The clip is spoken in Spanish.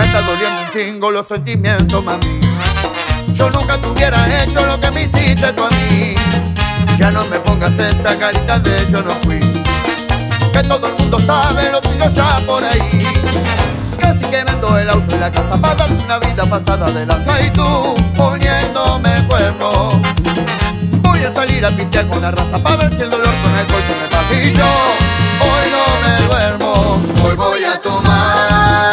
Me está doliendo un chingo los sentimientos, mami. Yo nunca te hubiera hecho lo que me hiciste tú a mí. Ya no me pongas esa carita de yo no fui, que todo el mundo sabe lo tuyo ya por ahí. Casi que vendo el auto y la casa para darte una vida pasada de lanza y tú poniéndome cuerno. Voy a salir a pintear con la raza para ver si el dolor con el colchón me pasa. Y yo hoy no me duermo, hoy voy a tomar